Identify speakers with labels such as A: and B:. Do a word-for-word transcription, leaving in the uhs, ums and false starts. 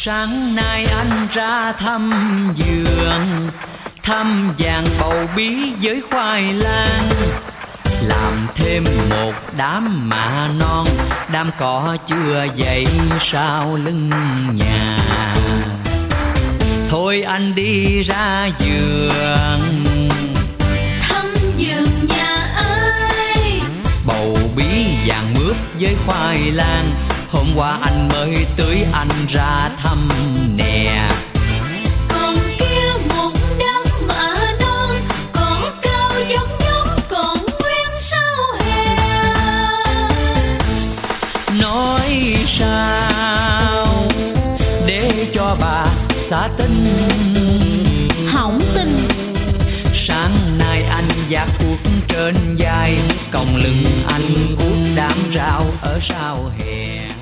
A: Sáng nay anh ra thăm vườn, thăm vàng bầu bí với khoai lang, làm thêm một đám mạ non, đám cỏ chưa dậy sau lưng nhà. Thôi anh đi ra vườn,
B: thăm vườn nhà ai,
A: bầu bí vàng mướp với khoai lang, hôm qua anh mới tưới anh ra thăm nè.
B: Còn kia một đám mạ non, cỏ cao giống giống còn nguyên sao hè.
A: Nói sao để cho bà xả tin,
B: Hỏng tin.
A: Sáng nay anh vác cuốc trên vai, còng lưng anh cuốc đám rau ở sau hè.